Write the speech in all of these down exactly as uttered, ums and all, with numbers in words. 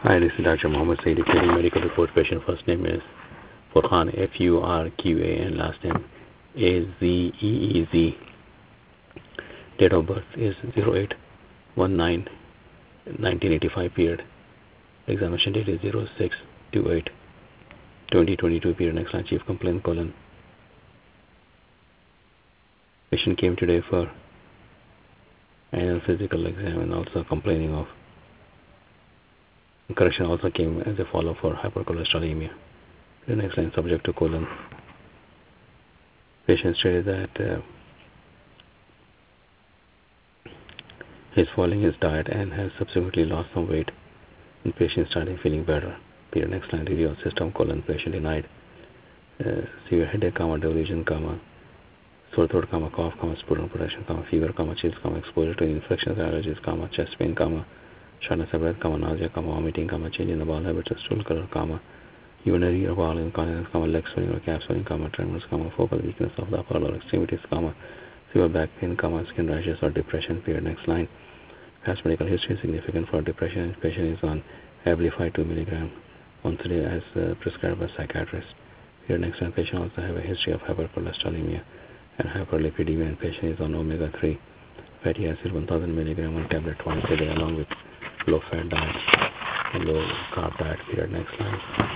Hi, this is Doctor Mohammed Saeed, creating medical report. Patient first name is Furqan, F U R Q A N, last name A Z E E Z. Date of birth is zero eight one nine nineteen eighty-five period. Examination date is zero six two eight twenty twenty-two period. Next line, chief complaint colon. Patient came today for annual physical exam and also complaining of correction also came as a follow for hypercholesterolemia. The next line, subject to colon. Patient stated that uh, he's following his diet and has subsequently lost some weight. And patient started feeling better. Period. Next line, review of system colon. Patient denied uh, severe headache, comma, delusion, comma, sore throat, comma, cough, comma, sputum production, comma, fever, comma, chills, comma, exposure to infections, allergies, comma, chest pain, comma, shortness of breath, comma, nausea, comma, vomiting, comma, change in the bowel habits, stool color, comma, urinary or bowel incontinence, comma, leg swelling or calf swelling, comma, tremors, comma, focal weakness of the upper lower extremities, comma, severe back pain, comma, skin rashes or depression. Period. Next line. Past medical history is significant for depression. Patient is on Abilify two milligram once a day as uh, prescribed by psychiatrist. Period. Next line. Patient also have a history of hypercholesterolemia and hyperlipidemia, and patient is on omega three fatty acid one thousand milligram on tablet twice a day along with low fat diet and low carb diet. Period. Next line.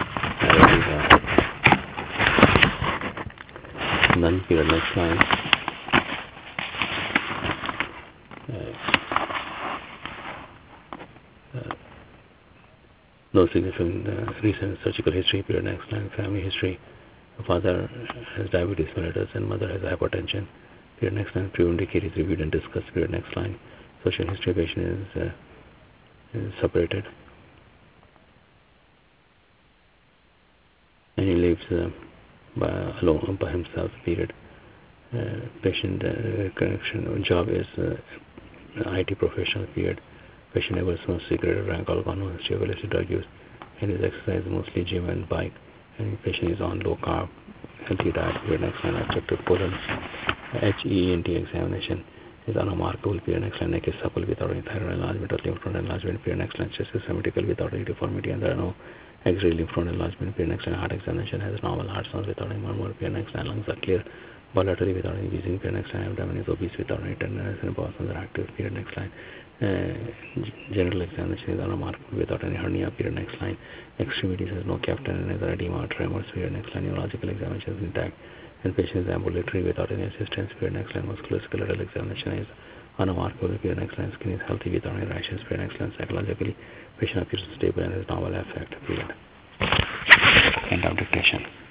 None. Period. Next line. Uh, uh, no significant uh, recent surgical history. Period. Next line. Family history. Father has diabetes mellitus and mother has hypertension. Period. Next line. Pre-wound care is reviewed and discussed. Period. Next line. Social history. Patient is, uh, is separated and he lives uh, by, alone by himself. Period. Uh, patient uh, connection job is uh, I T professional. Period. Patient never smokes cigarette or drank alcohol, no history of illicit drug use, and his exercise mostly gym and bike. And patient is on low carb, healthy diet. Period. Next line, objective colon. H E N T examination is unremarkable. Period. Next line, neck is supple without any thyroid enlargement or lymph node enlargement. Period. Next line, chest is symmetrical without any deformity, and there are no X-ray lymph node enlargement. Period. Next line, heart examination has normal heart sounds without any murmur. Period. Next line, lungs are clear bilaterally without any wheezing. Period. Next line, abdomen is obese without any tenderness, and bowels are active. Period. Next line, uh, general examination is unremarkable without any hernia. Period. Next line, extremities has no cleft and neither edema or tremors. Period. Next line, neurological examination is intact and patient is ambulatory without any assistance. Period. Next line, musculoskeletal examination is unremarkable. Period. Next line, skin is healthy without any rashes. Period. Next line, psychologically patient appears stable and has normal affect. Period. End of dictation.